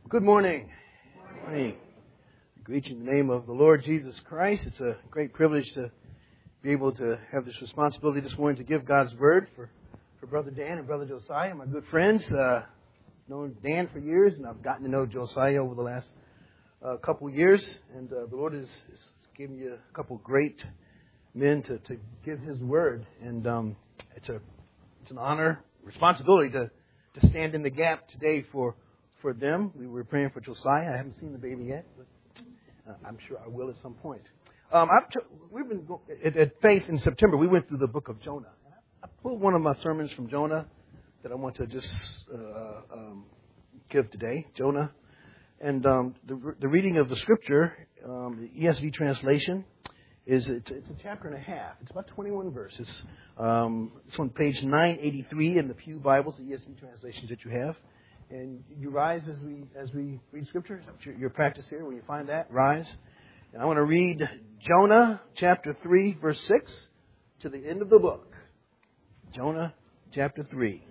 Good morning. Good morning. I greet you in the name of the Lord Jesus Christ. It's a great privilege to be able to have this responsibility this morning to give God's Word for Brother Dan and Brother Josiah, my good friends. Known Dan for years, and I've gotten to know Josiah over the last couple years. And the Lord has given you a couple great men to give His Word. And it's an honor, responsibility to stand in the gap today for them. We were praying for Josiah. I haven't seen the baby yet, but I'm sure I will at some point. We've been at Faith in September. We went through the book of Jonah. I pulled one of my sermons from Jonah that I want to just give today. Jonah, and the reading of the scripture, the ESV translation, it's a chapter and a half. It's about 21 verses. It's on page 983 in the Pew Bibles, the ESV translations that you have. And you rise as we read Scripture. Your practice here, when you find that, rise. And I want to read Jonah chapter 3, verse 6 to the end of the book. Jonah chapter 3.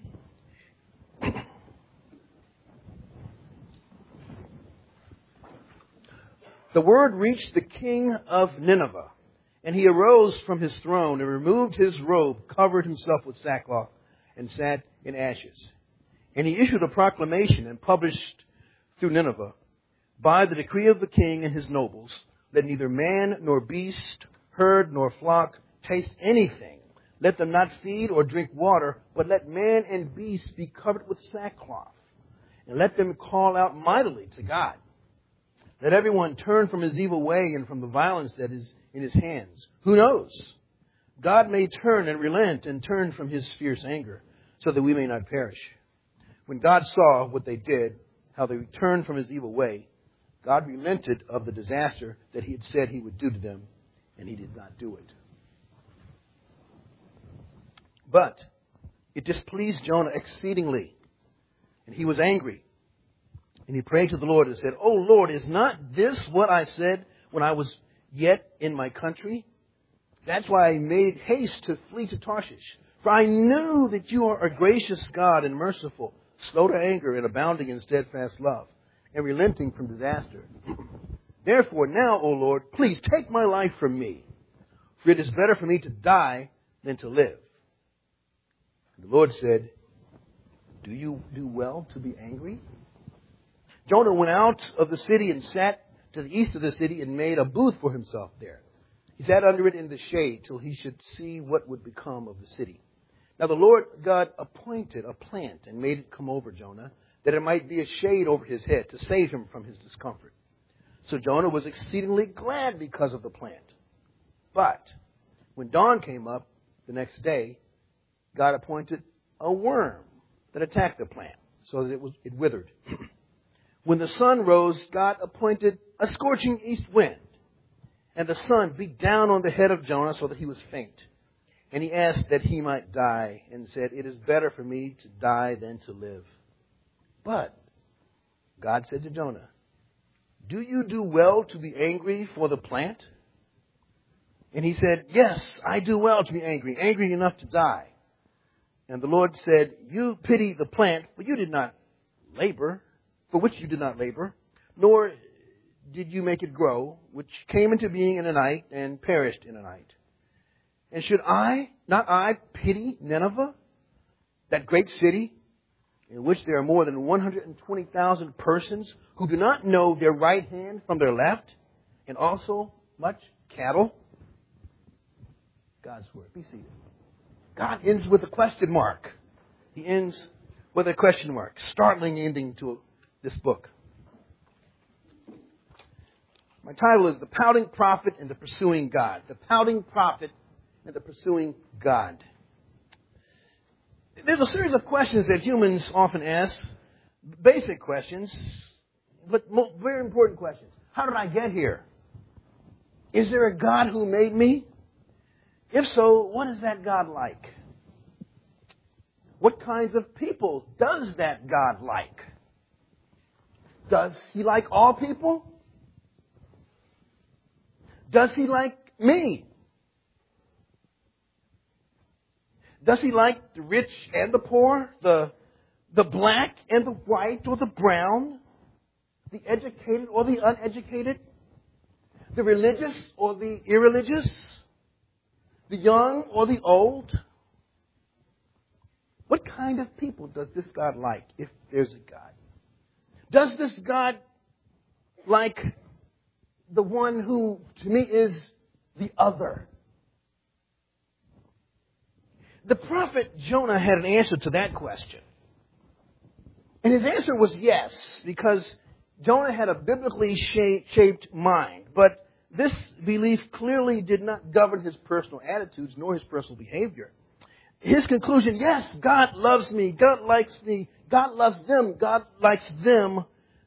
The word reached the king of Nineveh, and he arose from his throne and removed his robe, covered himself with sackcloth, and sat in ashes. And he issued a proclamation and published through Nineveh, by the decree of the king and his nobles, let neither man nor beast, herd nor flock taste anything. Let them not feed or drink water, but let man and beast be covered with sackcloth. And let them call out mightily to God. Let everyone turn from his evil way and from the violence that is in his hands. Who knows? God may turn and relent and turn from his fierce anger, so that we may not perish. When God saw what they did, how they returned from his evil way, God relented of the disaster that he had said he would do to them, and he did not do it. But it displeased Jonah exceedingly, and he was angry. And he prayed to the Lord and said, "O Lord, is not this what I said when I was yet in my country? That's why I made haste to flee to Tarshish. For I knew that you are a gracious God and merciful, slow to anger and abounding in steadfast love, and relenting from disaster. Therefore now, O Lord, please take my life from me, for it is better for me to die than to live." And the Lord said, "Do you do well to be angry?" Jonah went out of the city and sat to the east of the city and made a booth for himself there. He sat under it in the shade till he should see what would become of the city. Now the Lord God appointed a plant and made it come over Jonah, that it might be a shade over his head to save him from his discomfort. So Jonah was exceedingly glad because of the plant. But when dawn came up the next day, God appointed a worm that attacked the plant, so that it withered. When the sun rose, God appointed a scorching east wind, and the sun beat down on the head of Jonah so that he was faint. And he asked that he might die, and said, "It is better for me to die than to live." But God said to Jonah, "Do you do well to be angry for the plant?" And he said, "Yes, I do well to be angry enough to die." And the Lord said, "You pity the plant, for which you did not labor, nor did you make it grow, which came into being in a night and perished in a night. And should not I pity Nineveh, that great city, in which there are more than 120,000 persons who do not know their right hand from their left, and also much cattle?" God's Word. Be seated. God ends with a question mark. He ends with a question mark. Startling ending to this book. My title is The Pouting Prophet and the Pursuing God. The Pouting Prophet and the Pursuing God. There's a series of questions that humans often ask. Basic questions, but very important questions. How did I get here? Is there a God who made me? If so, what is that God like? What kinds of people does that God like? Does he like all people? Does he like me? Does he like the rich and the poor? The black and the white or the brown? the educated or the uneducated, the religious or the irreligious, the young or the old? What kind of people does this God like, if there's a God? Does this God like the one who, to me, is the other? The prophet Jonah had an answer to that question. And his answer was yes, because Jonah had a biblically shaped mind. But this belief clearly did not govern his personal attitudes nor his personal behavior. His conclusion, yes, God loves me, God likes me, God loves them, God likes them,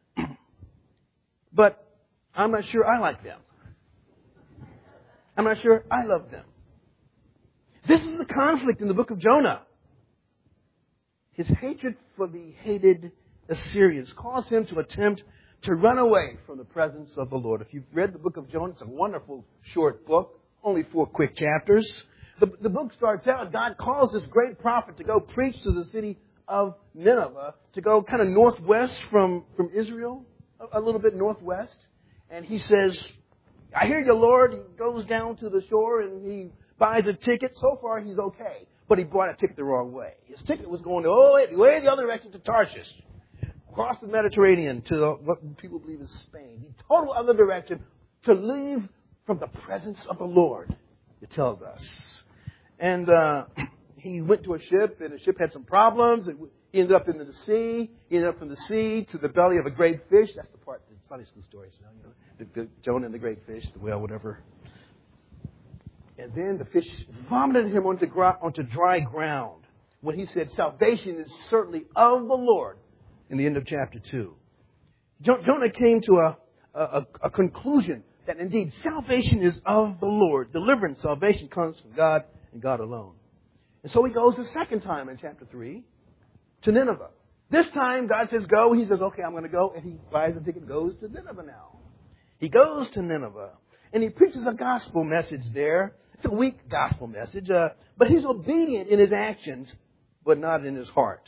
but I'm not sure I like them. I'm not sure I love them. This is the conflict in the book of Jonah. His hatred for the hated Assyrians caused him to attempt to run away from the presence of the Lord. If you've read the book of Jonah, it's a wonderful short book, only 4 quick chapters. The book starts out, God calls this great prophet to go preach to the city of Nineveh, to go kind of northwest from Israel, a little bit northwest. And he says, I hear you, Lord. He goes down to the shore and he buys a ticket. So far, he's okay. But he bought a ticket the wrong way. His ticket was going way the other direction to Tarshish. Across the Mediterranean to what people believe is Spain. The total other direction to leave from the presence of the Lord, it tells us. And he went to a ship, and the ship had some problems. He ended up in the sea. He ended up from the sea to the belly of a great fish. That's the part, the Sunday school stories, you know, the Jonah and the great fish, the whale, whatever. And then the fish vomited him onto dry ground when he said, salvation is certainly of the Lord, in the end of chapter 2. Jonah came to a conclusion that indeed salvation is of the Lord. Deliverance, salvation comes from God and God alone. And so he goes the second time in chapter 3 to Nineveh. This time God says go. He says, okay, I'm going to go. And he buys a ticket and goes to Nineveh now. He goes to Nineveh and he preaches a gospel message there. It's a weak gospel message, but he's obedient in his actions, but not in his heart.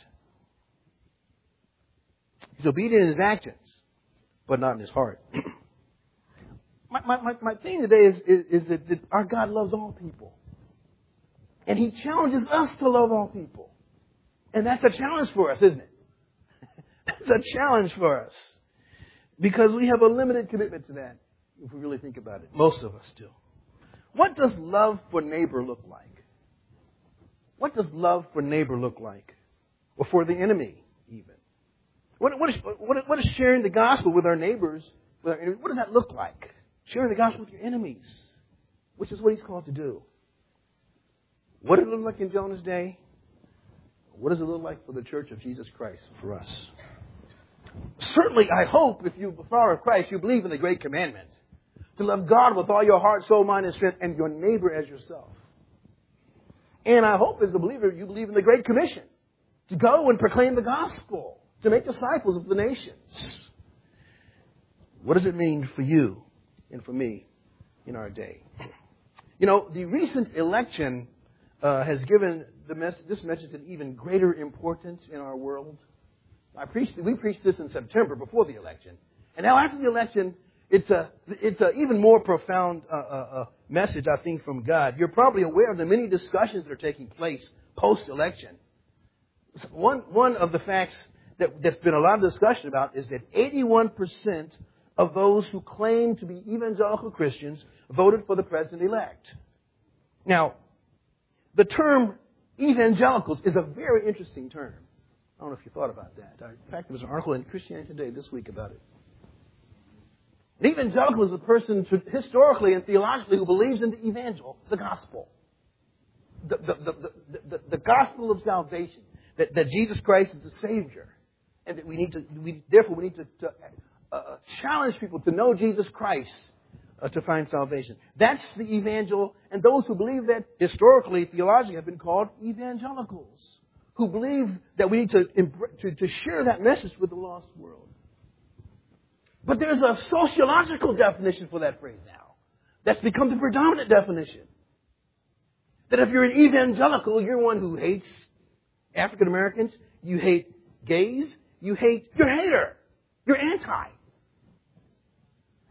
He's obedient in his actions, but not in his heart. My theme today is that our God loves all people. And He challenges us to love all people. And that's a challenge for us, isn't it? That's a challenge for us. Because we have a limited commitment to that, if we really think about it. Most of us do. What does love for neighbor look like? What does love for neighbor look like? Or for the enemy, even? What is sharing the gospel with our neighbors? What does that look like? Sharing the gospel with your enemies, which is what He's called to do. What did it look like in Jonah's day? What does it look like for the Church of Jesus Christ for us? Certainly, I hope, if you're a follower of Christ, you believe in the Great Commandment. To love God with all your heart, soul, mind, and strength, and your neighbor as yourself. And I hope, as a believer, you believe in the Great Commission. To go and proclaim the gospel. To make disciples of the nations. What does it mean for you and for me in our day? You know, the recent election has given this message an even greater importance in our world. We preached this in September before the election. And now after the election, it's a even more profound message, I think, from God. You're probably aware of the many discussions that are taking place post-election. One of the facts that's been a lot of discussion about is that 81% of those who claim to be evangelical Christians voted for the president-elect. Now, the term evangelicals is a very interesting term. I don't know if you thought about that. In fact, there was an article in Christianity Today this week about it. An evangelical is a person historically and theologically who believes in the evangel, the gospel. The gospel of salvation. That Jesus Christ is the Savior. And that we need to challenge people to know Jesus Christ to find salvation. That's the evangel. And those who believe that historically, theologically, have been called evangelicals. Who believe that we need to share that message with the lost world. But there's a sociological definition for that phrase now. That's become the predominant definition. That if you're an evangelical, you're one who hates African Americans, you hate gays, you're a hater. You're anti.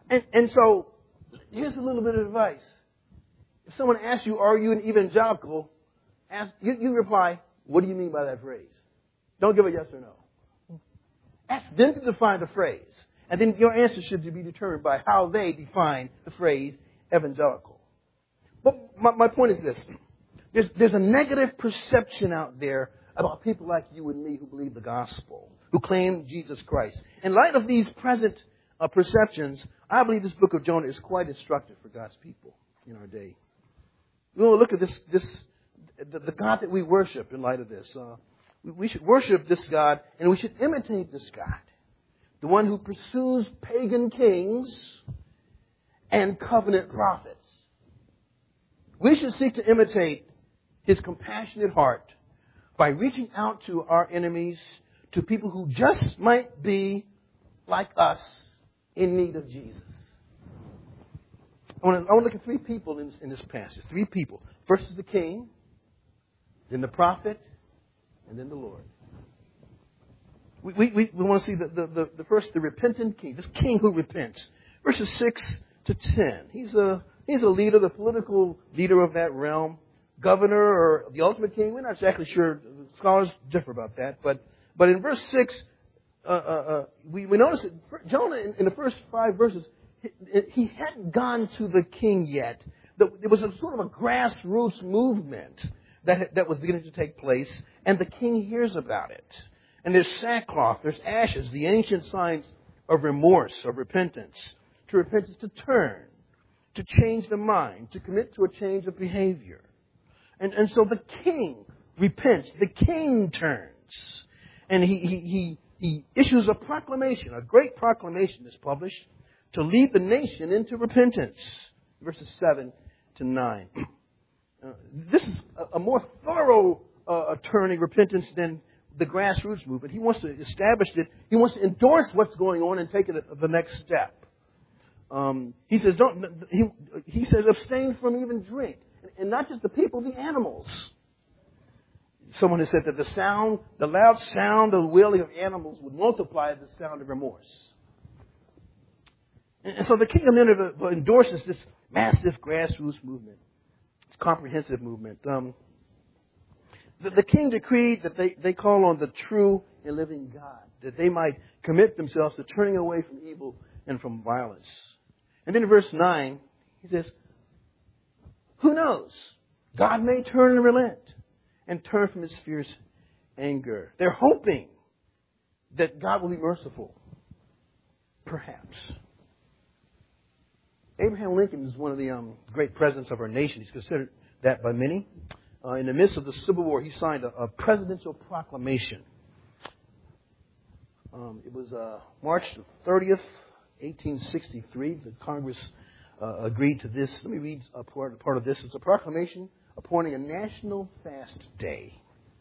And so, here's a little bit of advice. If someone asks you, are you an evangelical? You reply, what do you mean by that phrase? Don't give a yes or no. Ask them to define the phrase. And then your answer should be determined by how they define the phrase evangelical. But my point is this. There's a negative perception out there about people like you and me who believe the gospel, who claim Jesus Christ. In light of these present perceptions, I believe this book of Jonah is quite instructive for God's people in our day. We will look at the God that we worship in light of this. We should worship this God, and we should imitate this God, the one who pursues pagan kings and covenant prophets. We should seek to imitate His compassionate heart by reaching out to our enemies, to people who just might be like us in need of Jesus. I want to look at three people in this passage. Three people. First is the king, then the prophet, and then the Lord. We want to see the first, the repentant king. This king who repents. Verses 6 to 10. He's a leader, the political leader of that realm. Governor or the ultimate king. We're not exactly sure. Scholars differ about that. But in verse 6, we notice that Jonah, in the first 5 verses, he hadn't gone to the king yet. There was a sort of a grassroots movement that was beginning to take place, and the king hears about it. And there's sackcloth, there's ashes, the ancient signs of remorse, of repentance. To repent is to turn, to change the mind, to commit to a change of behavior. And so the king repents, the king turns, and he issues a proclamation, a great proclamation is published to lead the nation into repentance. Verses 7 to 9. This is a more thorough turning repentance than the grassroots movement. He wants to establish it. He wants to endorse what's going on and take it the next step. He says, he says, abstain from even drink. And not just the people, the animals. Someone has said that the loud sound of wailing of animals would multiply the sound of remorse. And so the king of Nineveh endorses this massive grassroots movement. It's a comprehensive movement. The king decreed that they call on the true and living God, that they might commit themselves to turning away from evil and from violence. And then in verse 9, he says, who knows? God may turn and relent and turn from His fierce anger. They're hoping that God will be merciful. Perhaps. Abraham Lincoln is one of the great presidents of our nation. He's considered that by many. In the midst of the Civil War, he signed a presidential proclamation. It was March 30th, 1863. The Congress agreed to this. Let me read a part of this. It's a proclamation appointing a national fast day.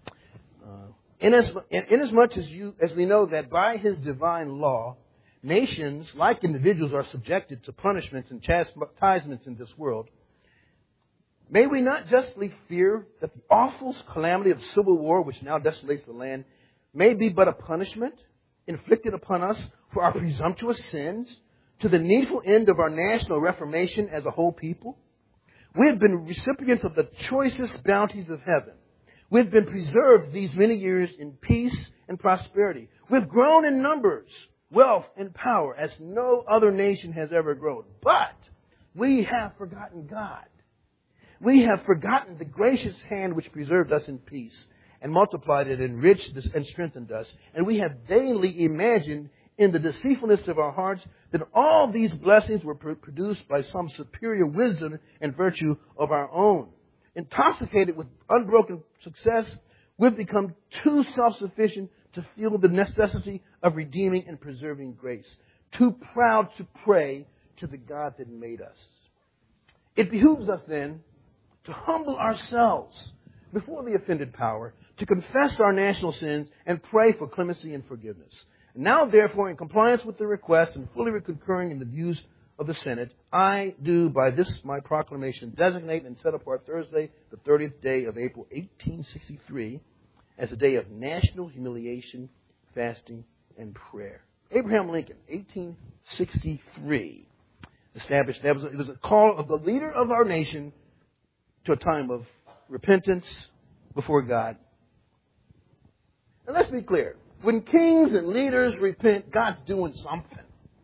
Inasmuch as we know that by His divine law, nations, like individuals, are subjected to punishments and chastisements in this world, may we not justly fear that the awful calamity of civil war, which now desolates the land, may be but a punishment inflicted upon us for our presumptuous sins, to the needful end of our national reformation as a whole people? We have been recipients of the choicest bounties of heaven. We have been preserved these many years in peace and prosperity. We have grown in numbers, wealth, and power as no other nation has ever grown. But we have forgotten God. We have forgotten the gracious hand which preserved us in peace and multiplied it, enriched us, and strengthened us. And we have daily imagined in the deceitfulness of our hearts that all these blessings were produced by some superior wisdom and virtue of our own. Intoxicated with unbroken success, we've become too self-sufficient to feel the necessity of redeeming and preserving grace. Too proud to pray to the God that made us. It behooves us then to humble ourselves before the offended power, to confess our national sins and pray for clemency and forgiveness. Now, therefore, in compliance with the request and fully concurring in the views of the Senate, I do by this my proclamation designate and set apart Thursday, the 30th day of April, 1863, as a day of national humiliation, fasting, and prayer. Abraham Lincoln, 1863. established. It was a call of the leader of our nation to a time of repentance before God. And let's be clear. When kings and leaders repent, God's doing something.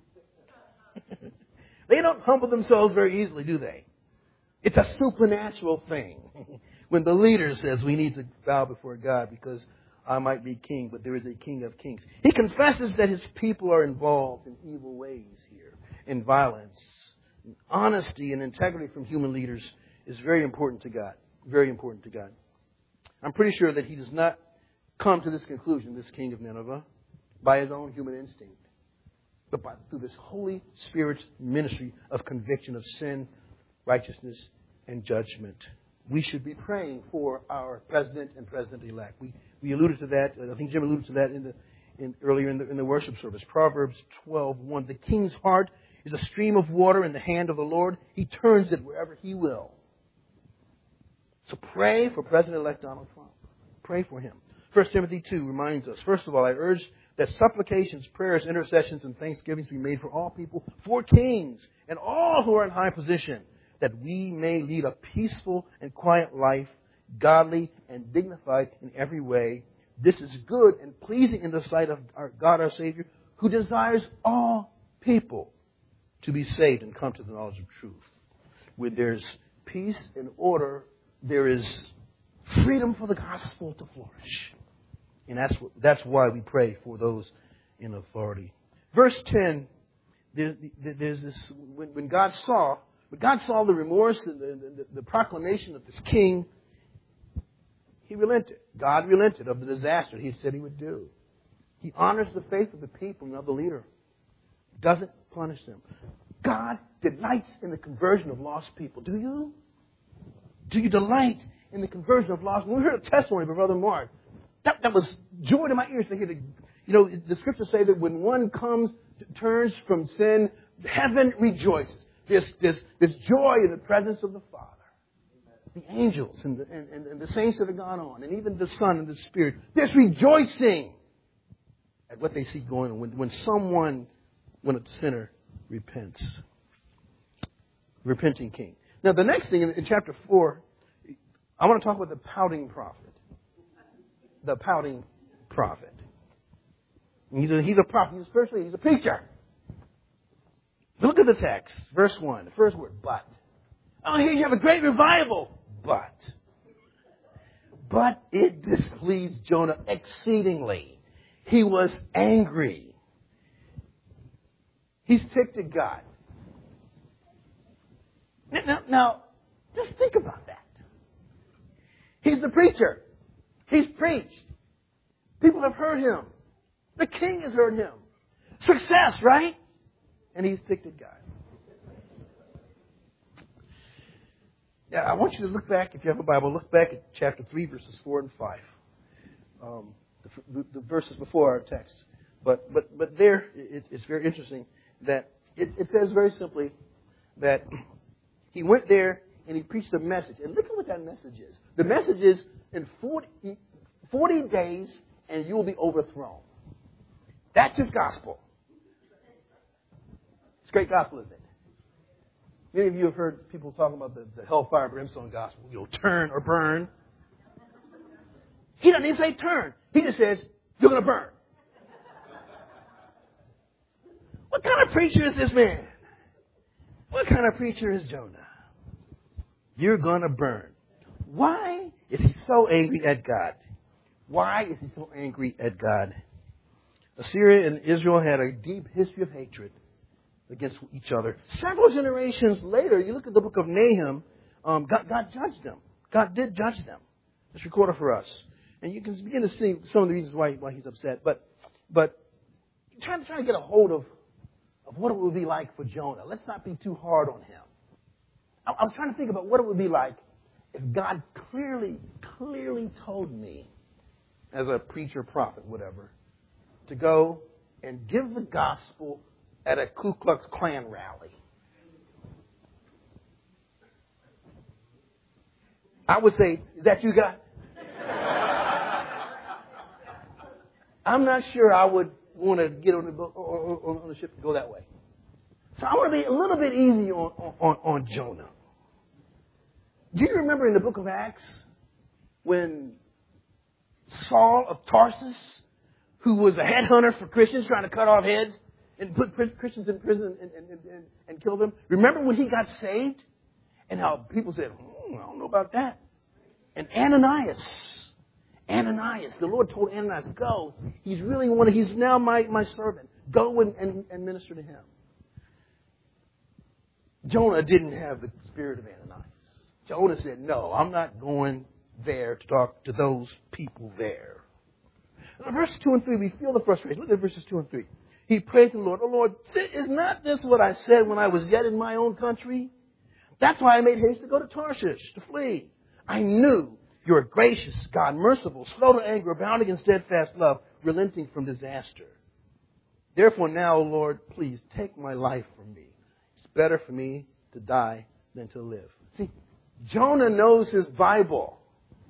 They don't humble themselves very easily, do they? It's a supernatural thing. When the leader says we need to bow before God because I might be king, but there is a King of Kings. He confesses that his people are involved in evil ways here, in violence. Honesty and integrity from human leaders is very important to God. Very important to God. I'm pretty sure that he does not come to this conclusion, this king of Nineveh, by his own human instinct, but through this Holy Spirit's ministry of conviction of sin, righteousness, and judgment. We should be praying for our president and president-elect. We alluded to that. I think Jim alluded to that earlier in the worship service. Proverbs 12:1. The king's heart is a stream of water in the hand of the Lord. He turns it wherever he will. So pray for President-elect Donald Trump. Pray for him. 1 Timothy 2 reminds us, first of all, I urge that supplications, prayers, intercessions, and thanksgivings be made for all people, for kings, and all who are in high position, that we may lead a peaceful and quiet life, godly and dignified in every way. This is good and pleasing in the sight of our God, our Savior, who desires all people to be saved and come to the knowledge of truth. Where there's peace and order, there is freedom for the gospel to flourish. And that's why we pray for those in authority. Verse 10, there's this, when God saw the remorse and the proclamation of this king, he relented. God relented of the disaster he said he would do. He honors the faith of the people and of the leader. Doesn't punish them. God delights in the conversion of lost people. Do you? Do you delight in the conversion of lost? When we heard a testimony by Brother Mark, that was joy to my ears to hear. The scriptures say that when one turns from sin, heaven rejoices. There's joy in the presence of the Father. The angels and the saints that have gone on, and even the Son and the Spirit. There's rejoicing at what they see going on when a sinner repents. Repenting king. Now the next thing in chapter 4, I want to talk about the pouting prophet. The pouting prophet. He's a prophet. He's a preacher. Look at the text. Verse 1. The first word, but. Oh, here you have a great revival. But it displeased Jonah exceedingly. He was angry. He's ticked at God. Now, just think about that. He's the preacher. He's preached. People have heard him. The king has heard him. Success, right? And he's ticked at God. Now, I want you to look back, if you have a Bible, look back at chapter 3, verses 4 and 5. The verses before our text. But there, it's very interesting that it says very simply that he went there and he preached a message. And look at what that message is. The message is, in 40 days, and you will be overthrown. That's his gospel. It's a great gospel, isn't it? Many of you have heard people talking about the hellfire brimstone gospel. You'll turn or burn. He doesn't even say turn. He just says, you're going to burn. What kind of preacher is this man? What kind of preacher is Jonah? You're going to burn. Why is he so angry at God? Why is he so angry at God? Assyria and Israel had a deep history of hatred against each other. Several generations later, you look at the book of Nahum, God judged them. God did judge them. It's recorded for us. And you can begin to see some of the reasons why he's upset. But trying to get a hold of what it would be like for Jonah. Let's not be too hard on him. I was trying to think about what it would be like if God clearly told me, as a preacher, prophet, whatever, to go and give the gospel at a Ku Klux Klan rally. I would say, is that you, God? I'm not sure I would want to get on the boat or on the ship and go that way. So I want to be a little bit easy on Jonah. Do you remember in the book of Acts when Saul of Tarsus, who was a headhunter for Christians trying to cut off heads and put Christians in prison and kill them? Remember when he got saved? And how people said, I don't know about that. And Ananias, the Lord told Ananias, go. He's now my servant. Go and minister to him. Jonah didn't have the spirit of Ananias. Jonah said, no, I'm not going there to talk to those people there. In verses 2 and 3, we feel the frustration. Look at verses 2 and 3. He prayed to the Lord, oh Lord, is not this what I said when I was yet in my own country? That's why I made haste to go to Tarshish, to flee. I knew you are gracious, God, merciful, slow to anger, abounding in steadfast love, relenting from disaster. Therefore now, Lord, please take my life from me. It's better for me to die than to live. See, Jonah knows his Bible.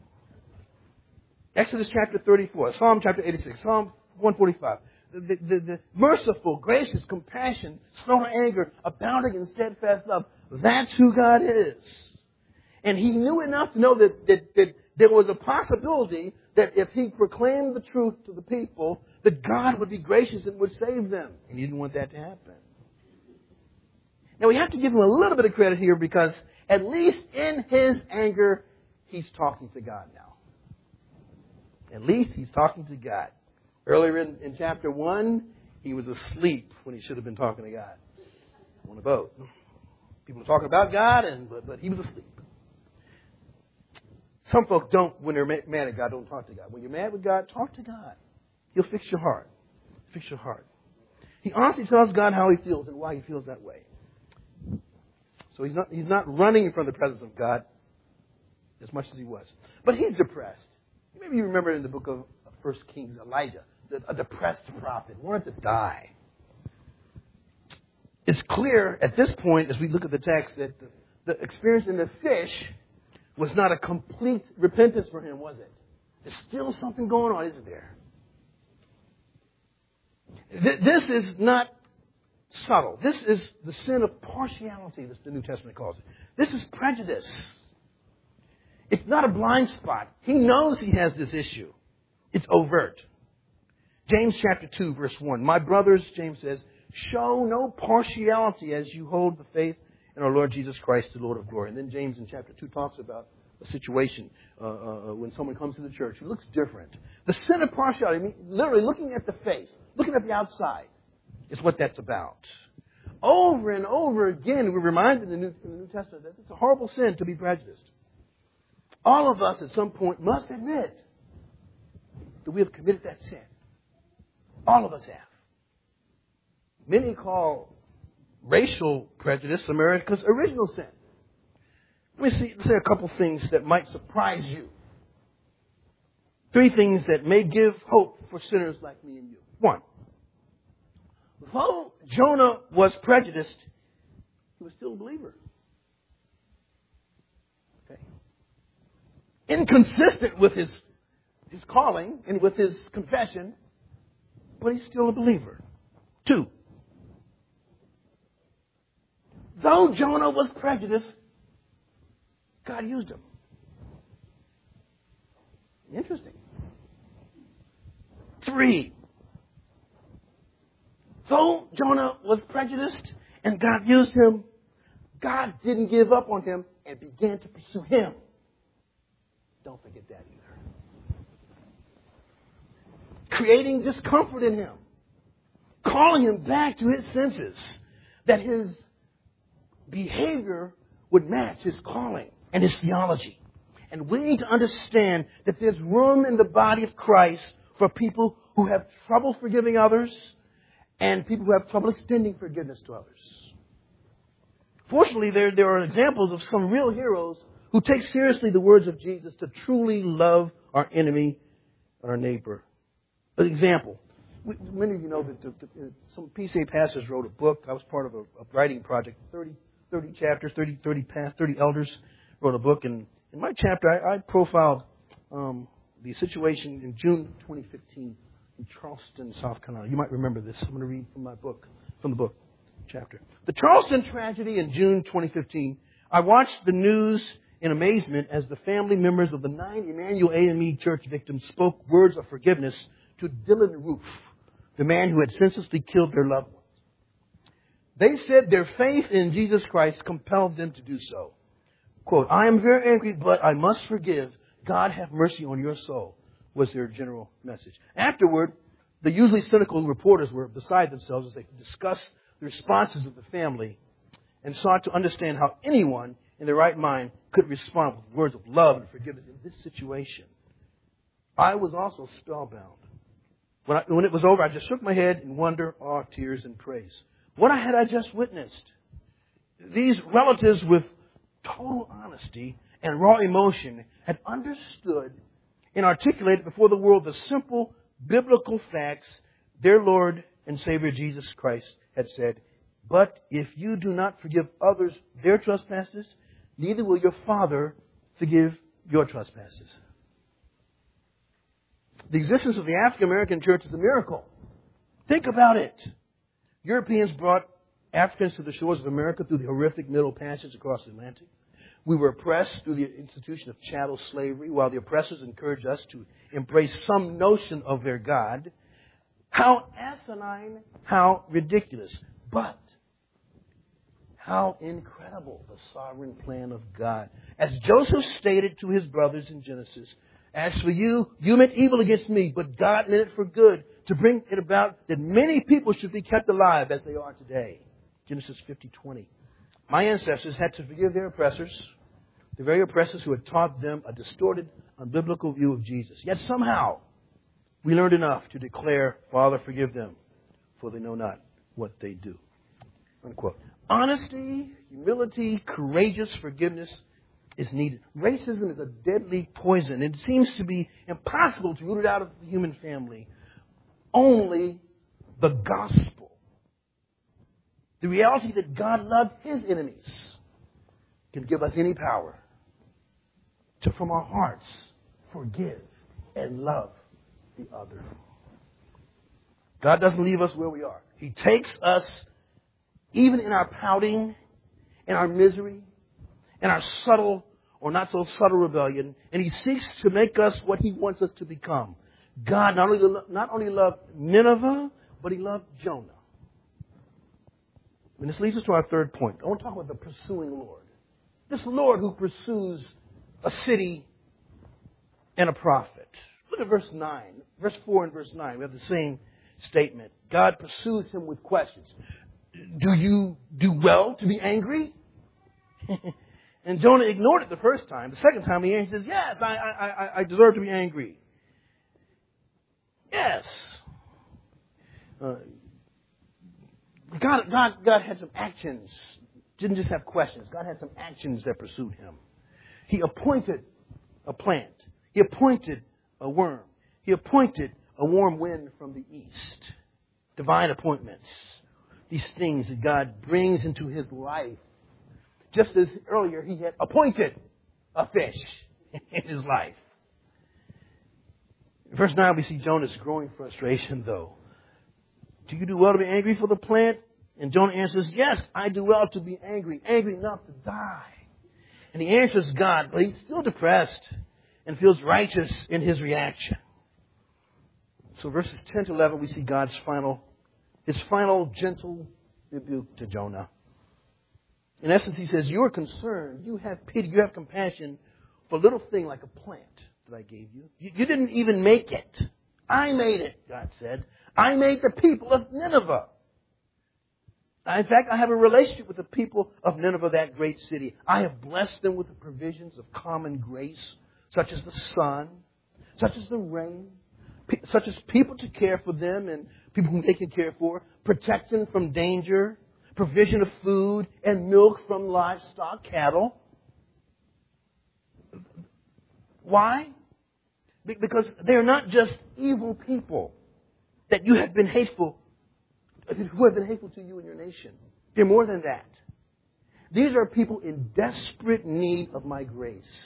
Exodus chapter 34, Psalm chapter 86, Psalm 145. The merciful, gracious, compassion, slow to anger, abounding in steadfast love. That's who God is. And he knew enough to know that there was a possibility that if he proclaimed the truth to the people, that God would be gracious and would save them. And he didn't want that to happen. Now we have to give him a little bit of credit here because at least in his anger, he's talking to God now. At least he's talking to God. Earlier in chapter 1, he was asleep when he should have been talking to God on a boat. People were talking about God, but he was asleep. Some folks don't, when they're mad at God, don't talk to God. When you're mad with God, talk to God. He'll fix your heart. Fix your heart. He honestly tells God how he feels and why he feels that way. So he's not running from the presence of God as much as he was. But he's depressed. Maybe you remember in the book of 1 Kings, Elijah, a depressed prophet, wanted to die. It's clear at this point, as we look at the text, that the experience in the fish was not a complete repentance for him, was it? There's still something going on, isn't there? This is not subtle. This is the sin of partiality, that the New Testament calls it. This is prejudice. It's not a blind spot. He knows he has this issue. It's overt. James chapter 2, verse 1. My brothers, James says, show no partiality as you hold the faith in our Lord Jesus Christ, the Lord of glory. And then James in chapter 2 talks about a situation when someone comes to the church who looks different. The sin of partiality, I mean, literally looking at the face, looking at the outside, is what that's about. Over and over again, we're reminded in the New Testament that it's a horrible sin to be prejudiced. All of us at some point must admit that we have committed that sin. All of us have. Many call racial prejudice America's original sin. Let me say a couple things that might surprise you. 3 things that may give hope for sinners like me and you. 1, though Jonah was prejudiced, he was still a believer. Okay. Inconsistent with his calling and with his confession, but he's still a believer. 2, though Jonah was prejudiced, God used him. Interesting. 3, though Jonah was prejudiced and God used him, God didn't give up on him and began to pursue him. Don't forget that either. Creating discomfort in him. Calling him back to his senses. That his behavior would match his calling and his theology. And we need to understand that there's room in the body of Christ for people who have trouble forgiving others and people who have trouble extending forgiveness to others. Fortunately, there are examples of some real heroes who take seriously the words of Jesus to truly love our enemy and our neighbor. An example. Many of you know that some PCA pastors wrote a book. I was part of a writing project. 30 chapters, 30 elders wrote a book. And in my chapter, I profiled the situation in June 2015 in Charleston, South Carolina. You might remember this. I'm going to read from the book. chapter. The Charleston tragedy in June 2015, I watched the news in amazement as the family members of the 9 Emmanuel AME church victims spoke words of forgiveness to Dylan Roof, the man who had senselessly killed their loved ones. They said their faith in Jesus Christ compelled them to do so. Quote, "I am very angry, but I must forgive. God have mercy on your soul," was their general message. Afterward, the usually cynical reporters were beside themselves as they discussed the responses of the family and sought to understand how anyone in their right mind could respond with words of love and forgiveness in this situation. I was also spellbound. When it was over, I just shook my head in wonder, awe, tears, and praise. What had I just witnessed? These relatives with total honesty and raw emotion had understood and articulated before the world the simple biblical facts their Lord and Savior Jesus Christ had said, "But if you do not forgive others their trespasses, neither will your Father forgive your trespasses." The existence of the African American church is a miracle. Think about it. Europeans brought Africans to the shores of America through the horrific Middle Passage across the Atlantic. We were oppressed through the institution of chattel slavery, while the oppressors encouraged us to embrace some notion of their God. How asinine, how ridiculous, but how incredible the sovereign plan of God. As Joseph stated to his brothers in Genesis, "As for you, you meant evil against me, but God meant it for good, to bring it about that many people should be kept alive as they are today." Genesis 50:20. My ancestors had to forgive their oppressors, the very oppressors who had taught them a distorted, unbiblical view of Jesus. Yet somehow, we learned enough to declare, "Father, forgive them, for they know not what they do." Unquote. Honesty, humility, courageous forgiveness is needed. Racism is a deadly poison. It seems to be impossible to root it out of the human family. Only the gospel, the reality that God loved His enemies, can give us any power to, from our hearts, forgive and love the other. God doesn't leave us where we are. He takes us, even in our pouting, in our misery, in our subtle or not so subtle rebellion, and He seeks to make us what He wants us to become. God not only loved Nineveh, but He loved Jonah. And this leads us to our third point. I want to talk about the pursuing Lord. This Lord who pursues a city and a prophet. Look at verse 9. Verse 4 and verse 9. We have the same statement. God pursues him with questions. Do you do well to be angry? And Jonah ignored it the first time. The second time he says, "Yes, I deserve to be angry." Yes. God had some actions. Didn't just have questions. God had some actions that pursued him. He appointed a plant. He appointed a worm. He appointed a warm wind from the east. Divine appointments. These things that God brings into his life. Just as earlier he had appointed a fish in his life. In verse 9 we see Jonah's growing frustration though. Do you do well to be angry for the plant? And Jonah answers, "Yes, I do well to be angry enough to die." And he answers God, but he's still depressed and feels righteous in his reaction. So verses 10 to 11 we see his final gentle rebuke to Jonah. In essence, he says, "You are concerned, you have pity, you have compassion for a little thing like a plant that I gave you. You didn't even make it. I made it," God said. "I made the people of Nineveh. In fact, I have a relationship with the people of Nineveh, that great city. I have blessed them with the provisions of common grace, such as the sun, such as the rain, such as people to care for them and people whom they can care for, protection from danger, provision of food, and milk from livestock, cattle." Why? Because they're not just evil people that you have been hateful, who have been hateful to you and your nation. They're more than that. These are people in desperate need of my grace,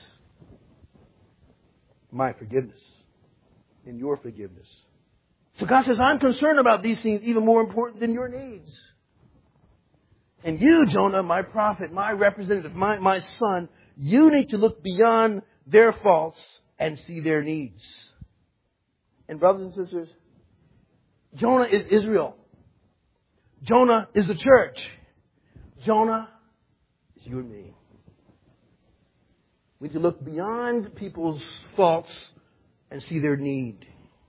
my forgiveness, and your forgiveness. So God says, I'm concerned about these things even more important than your needs. And you, Jonah, my prophet, my representative, my son, you need to look beyond their faults and see their needs. And brothers and sisters, Jonah is Israel. Jonah is the church. Jonah is you and me. We need to look beyond people's faults and see their need.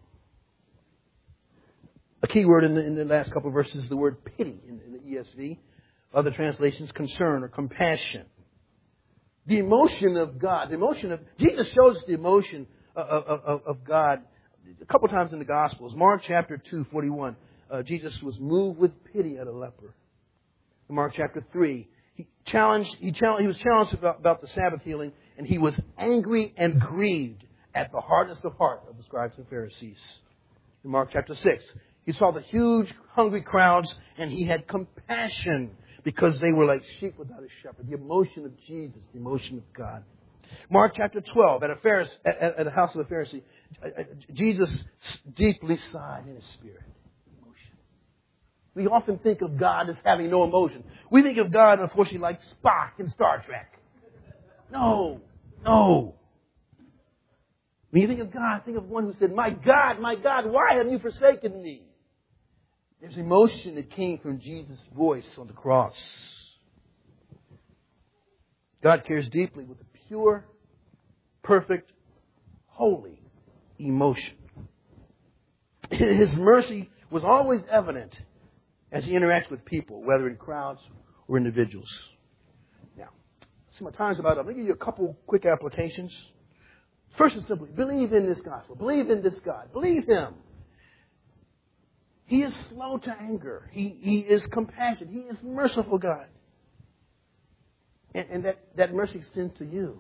A key word in the last couple of verses is the word pity in the ESV. Other translations, concern or compassion. The emotion of God. Jesus shows us the emotion of God a couple times in the Gospels. Mark chapter 2:41. Jesus was moved with pity at a leper. In Mark chapter 3, he was challenged about the Sabbath healing, and he was angry and grieved at the hardness of heart of the scribes and Pharisees. In Mark chapter 6, he saw the huge, hungry crowds, and he had compassion because they were like sheep without a shepherd. The emotion of Jesus, the emotion of God. Mark chapter 12, at a house of a Pharisee, Jesus deeply sighed in his spirit. Emotion. We often think of God as having no emotion. We think of God, unfortunately, like Spock in Star Trek. No. When you think of God, think of one who said, my God, why have you forsaken me? There's emotion that came from Jesus' voice on the cross. God cares deeply with a pure, perfect, holy emotion. His mercy was always evident as he interacts with people, whether in crowds or individuals. Now, see, my time's about up. Let me give you a couple quick applications. First and simply, believe in this gospel. Believe in this God. Believe Him. He is slow to anger. He is compassionate. He is merciful God. And that mercy extends to you.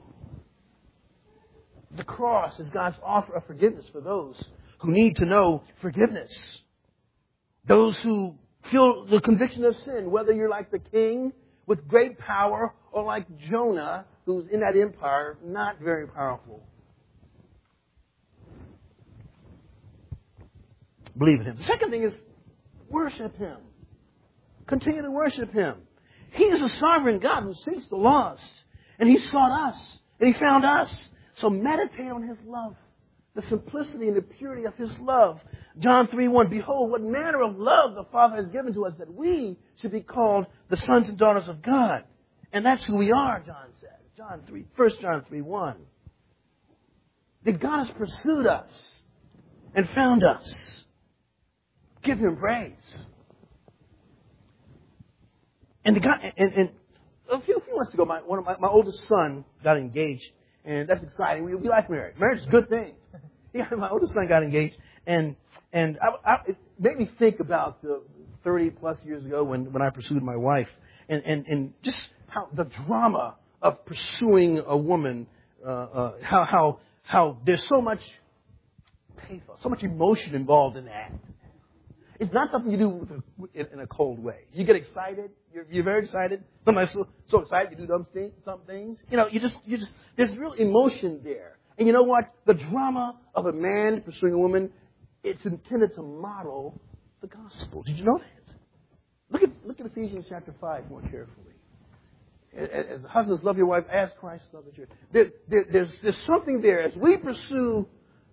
The cross is God's offer of forgiveness for those who need to know forgiveness. Those who feel the conviction of sin, whether you're like the king with great power or like Jonah, who's in that empire, not very powerful. Believe in Him. The second thing is worship Him. Continue to worship Him. He is a sovereign God who seeks the lost. And He sought us. And He found us. So meditate on His love. The simplicity and the purity of His love. John 3:1. Behold, what manner of love the Father has given to us, that we should be called the sons and daughters of God. And that's who we are, John says. 1 John 3:1. That God has pursued us and found us. Give Him praise. And a few months ago, my oldest son got engaged, and that's exciting. We like marriage. Marriage is a good thing. My oldest son got engaged, and it made me think about 30 plus years ago when I pursued my wife, and just how the drama of pursuing a woman, how there's so much pathos, so much emotion involved in that. It's not something you do in a cold way. You get excited. You're very excited. Sometimes so excited you do some things. You just there's real emotion there. And you know what? The drama of a man pursuing a woman, it's intended to model the gospel. Did you know that? Look at Ephesians chapter 5 more carefully. As husbands, love your wife as Christ loved the church. There's something there. As we pursue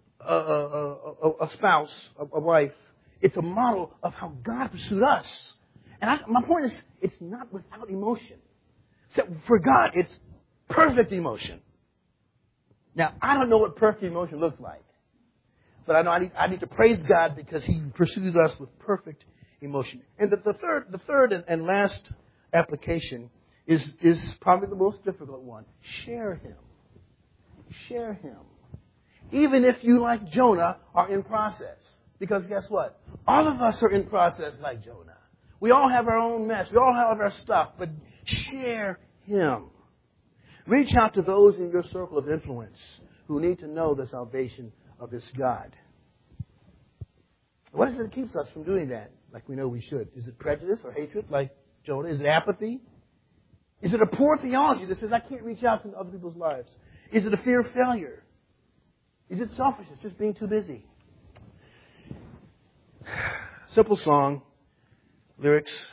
a spouse, a wife, it's a model of how God pursued us. And my point is, it's not without emotion. So for God, it's perfect emotion. Now, I don't know what perfect emotion looks like. But I know I need to praise God because He pursues us with perfect emotion. And the third and last application is probably the most difficult one. Share Him. Share Him. Even if you, like Jonah, are in process. Because guess what? All of us are in process like Jonah. We all have our own mess. We all have our stuff. But share Him. Reach out to those in your circle of influence who need to know the salvation of this God. What is it that keeps us from doing that like we know we should? Is it prejudice or hatred like Jonah? Is it apathy? Is it a poor theology that says I can't reach out to other people's lives? Is it a fear of failure? Is it selfishness, just being too busy? Simple song, lyrics.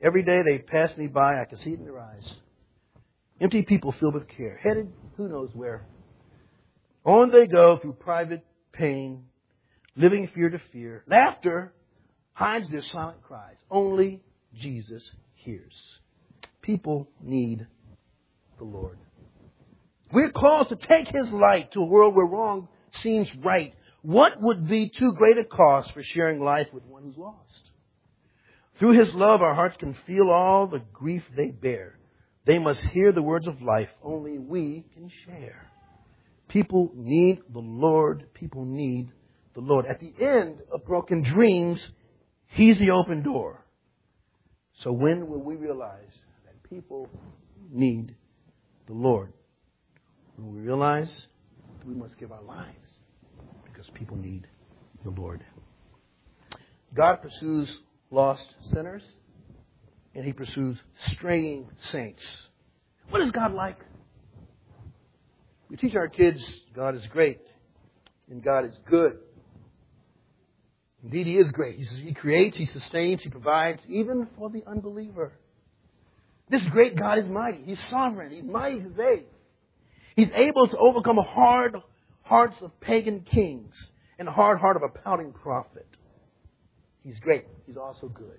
Every day they pass me by, I can see it in their eyes. Empty people filled with care, headed who knows where. On they go through private pain, living fear to fear. Laughter hides their silent cries. Only Jesus hears. People need the Lord. We're called to take His light to a world where wrong seems right. What would be too great a cost for sharing life with one who's lost? Through His love, our hearts can feel all the grief they bear. They must hear the words of life only we can share. People need the Lord. People need the Lord. At the end of broken dreams, He's the open door. So when will we realize that people need the Lord? When we realize that we must give our lives because people need the Lord. God pursues lost sinners, and He pursues straying saints. What is God like? We teach our kids God is great and God is good. Indeed, He is great. He creates, He sustains, He provides, even for the unbeliever. This great God is mighty. He's sovereign. He's mighty to save. He's able to overcome the hard hearts of pagan kings and the hard heart of a pouting prophet. He's great. He's also good.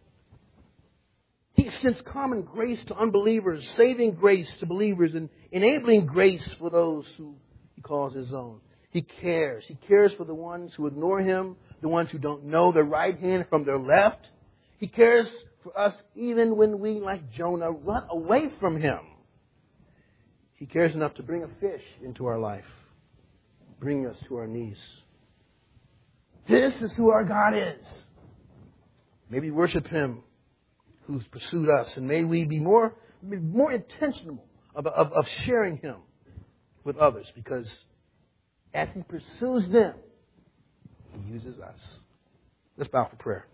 He extends common grace to unbelievers, saving grace to believers, and enabling grace for those who He calls His own. He cares. He cares for the ones who ignore Him, the ones who don't know their right hand from their left. He cares for us even when we, like Jonah, run away from Him. He cares enough to bring a fish into our life, bringing us to our knees. This is who our God is. May we worship Him who's pursued us, and may we be more intentional of sharing Him with others, because as He pursues them, He uses us. Let's bow for prayer.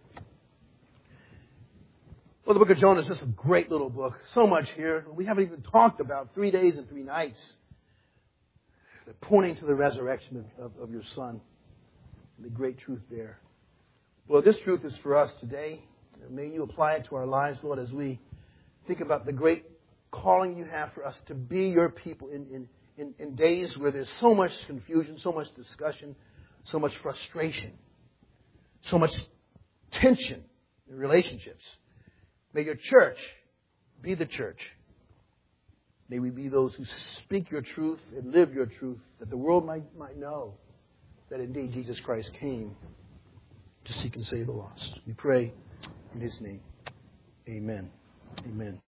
Well, the book of Jonah is just a great little book. So much here. We haven't even talked about 3 days and 3 nights. Pointing to the resurrection of your Son. And the great truth there. Well, this truth is for us today. May You apply it to our lives, Lord, as we think about the great calling You have for us to be Your people in days where there's so much confusion, so much discussion, so much frustration, so much tension in relationships. May Your church be the church. May we be those who speak Your truth and live Your truth, that the world might know that indeed Jesus Christ came to seek and save the lost. We pray in His name. Amen. Amen.